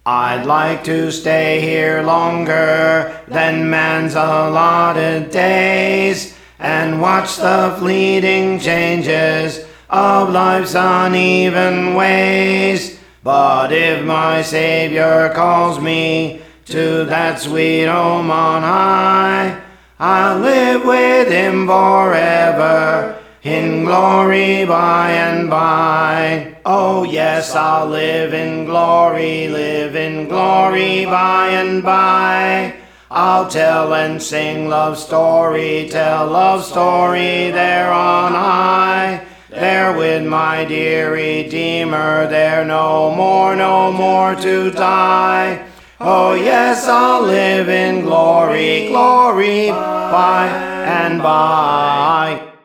I'd like to stay here longer than man's allotted days, and watch the fleeting changes of life's uneven ways. But if my Savior calls me to that sweet home on high, I'll live with him forever in glory by and by. Oh yes, I'll live in glory by and by. I'll tell and sing love story, tell love story there on high. There with my dear Redeemer, there no more to die. Oh yes, I'll live in glory by and by.